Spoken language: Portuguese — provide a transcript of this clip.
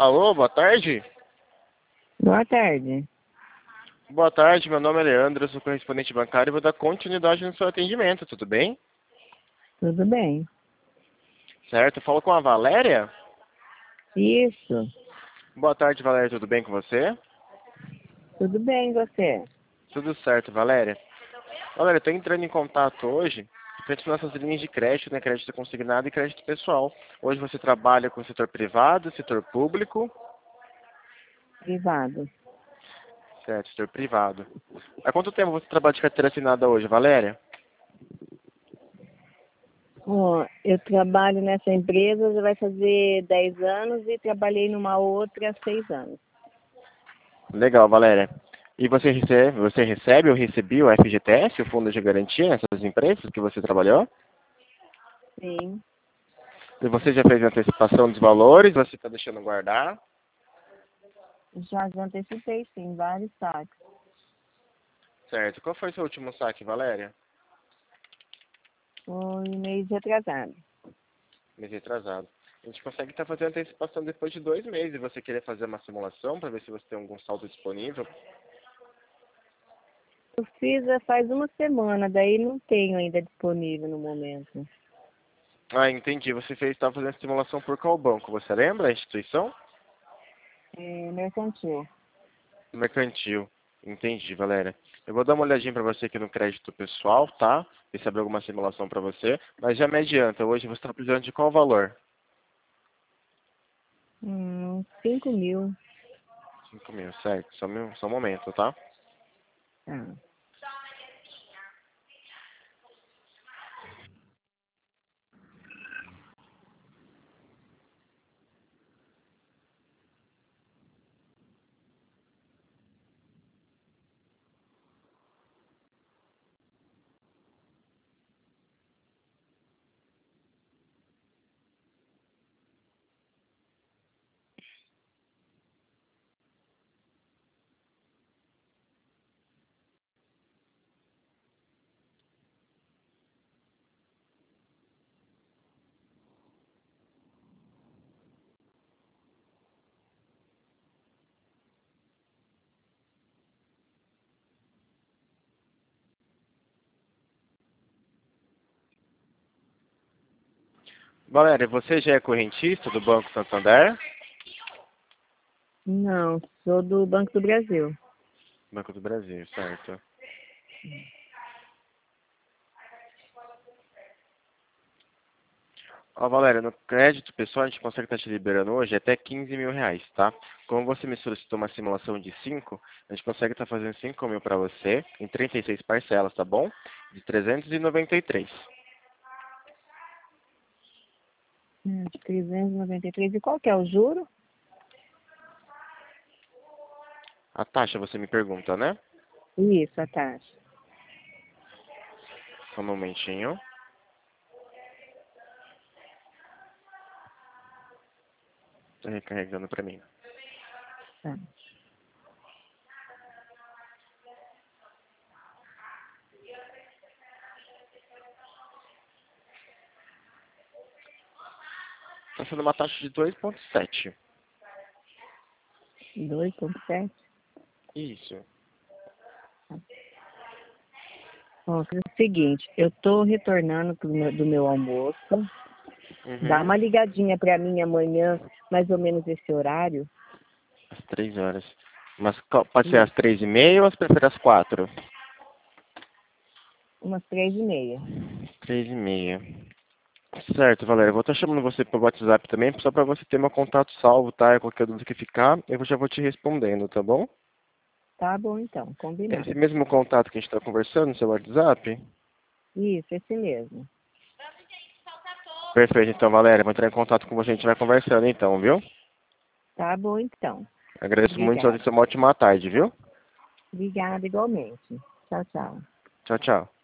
Alô, boa tarde? Boa tarde. Boa tarde, meu nome é Leandro, eu sou correspondente bancário e vou dar continuidade no seu atendimento, tudo bem? Tudo bem? Certo, eu falo com a Valéria? Isso. Boa tarde, Valéria, tudo bem com você? Tudo bem, você? Tudo certo, Valéria. Valéria, eu estou entrando em contato hoje frente às nossas linhas de crédito, né? Crédito consignado e crédito pessoal. Hoje você trabalha com o setor privado, setor público, Privado. certo, setor privado. Há quanto tempo você trabalha de carteira assinada hoje, Valéria? Bom, eu trabalho nessa empresa já vai fazer 10 anos e trabalhei numa outra há 6 anos. Legal, Valéria. E você recebe ou recebeu o FGTS, o Fundo de Garantia, nessas empresas que você trabalhou? Sim. E você já fez a antecipação dos valores? Você está deixando guardar? Já antecipei, sim, vários saques. Certo. Qual foi o seu último saque, Valéria? Foi mês retrasado. Mês retrasado. A gente consegue estar fazendo antecipação depois de 2 meses. E você querer fazer uma simulação para ver se você tem algum saldo disponível? Eu fiz faz uma semana, daí não tenho ainda disponível no momento. Ah, entendi. Você estava fazendo simulação por qual banco? Você lembra a instituição? É mercantil. Mercantil. Entendi, Valéria. Eu vou dar uma olhadinha para você aqui no crédito pessoal, tá? Ver se abre alguma simulação para você. Mas já me adianta, hoje você está precisando de qual valor? 5.000. 5.000, certo. Só um momento, tá? Tá. Valéria, você já é correntista do Banco Santander? Não, sou do Banco do Brasil. Banco do Brasil, certo. Ó, Valéria, no crédito pessoal a gente consegue estar te liberando hoje até 15 mil reais, tá? Como você me solicitou uma simulação de 5, a gente consegue estar fazendo 5 mil para você em 36 parcelas, tá bom? De 393. 393. E qual que é o juro? A taxa você me pergunta, né? Isso, a taxa. Só um momentinho. Tá recarregando para mim. Tá. Tá sendo uma taxa de 2,7. 2,7. Isso. Ó, é o seguinte, eu tô retornando do meu almoço. Dá Uhum. uma ligadinha para mim amanhã, mais ou menos esse horário. Às 3 horas. Mas pode ser E às 3h30 ou você prefere às 4? umas 3h30. 3h30. Certo, Valéria. Eu vou estar chamando você pelo WhatsApp também, só para você ter meu contato salvo, tá? Qualquer dúvida que ficar, eu já vou te respondendo, tá bom? Tá bom, então, Esse combinado. mesmo contato que a gente está conversando no seu WhatsApp? Isso, esse mesmo. Perfeito, então, Valéria. Vou entrar em contato com você, a gente vai conversando então, viu? Tá bom, então. Agradeço muito, sua Obrigada. atenção, uma ótima tarde, viu? Obrigada igualmente. Tchau, tchau. Tchau, tchau.